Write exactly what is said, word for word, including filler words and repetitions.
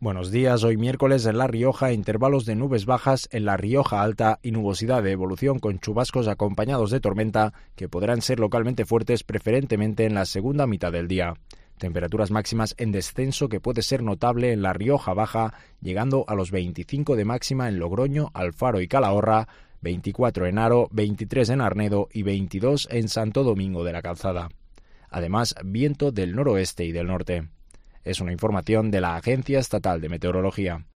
Buenos días, hoy miércoles en La Rioja, intervalos de nubes bajas en La Rioja Alta y nubosidad de evolución con chubascos acompañados de tormenta que podrán ser localmente fuertes preferentemente en la segunda mitad del día. Temperaturas máximas en descenso que puede ser notable en La Rioja Baja, llegando a los veinticinco de máxima en Logroño, Alfaro y Calahorra, veinticuatro en Haro, veintitrés en Arnedo y veintidós en Santo Domingo de la Calzada. Además, viento del noroeste y del norte. Es una información de la Agencia Estatal de Meteorología.